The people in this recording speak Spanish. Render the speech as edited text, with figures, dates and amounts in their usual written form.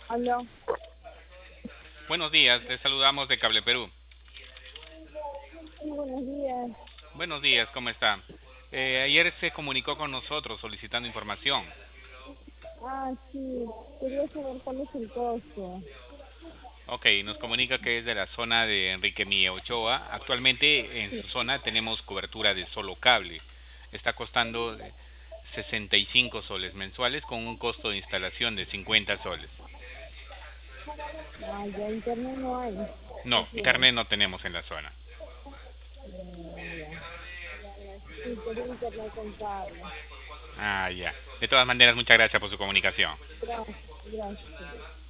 Aló, Buenos días, les saludamos de Cable Perú. sí, buenos días. Buenos días, ¿cómo está? Ayer se comunicó con nosotros solicitando información. Sí, quería saber cuál es el costo. Ok, nos comunica que es de la zona de Enrique Milla Ochoa. Actualmente en Sí. su zona tenemos cobertura de solo cable. Está costando 65 soles mensuales con un costo de instalación de 50 soles. Ya internet no hay. No, Sí, hay. internet no tenemos en la zona. Ya. Sí, quería internet con cable. Ah, ya. De todas maneras, muchas gracias por su comunicación. Gracias, gracias.